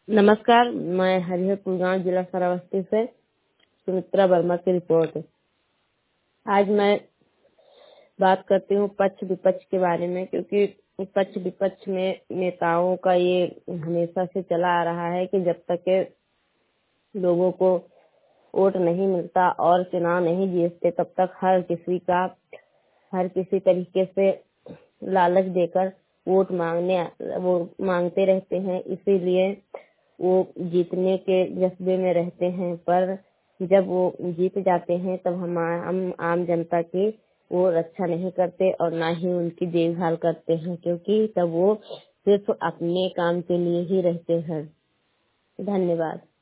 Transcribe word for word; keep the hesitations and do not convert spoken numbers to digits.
नमस्कार, मैं हरिहरपुर गांव जिला श्रावस्ती से सुमित्रा वर्मा की रिपोर्ट है। आज मैं बात करती हूँ पक्ष विपक्ष के बारे में, क्योंकि पक्ष विपक्ष में नेताओं का ये हमेशा से चला आ रहा है कि जब तक के लोगों को वोट नहीं मिलता और चुनाव नहीं जीतते तब तक हर किसी का हर किसी तरीके से लालच देकर वोट मांगने वो मांगते रहते हैं। इसीलिए वो जीतने के जज्बे में रहते हैं, पर जब वो जीत जाते हैं तब हम हम आम जनता की वो रक्षा नहीं करते और ना ही उनकी देखभाल करते हैं, क्योंकि तब वो सिर्फ अपने काम के लिए ही रहते हैं। धन्यवाद।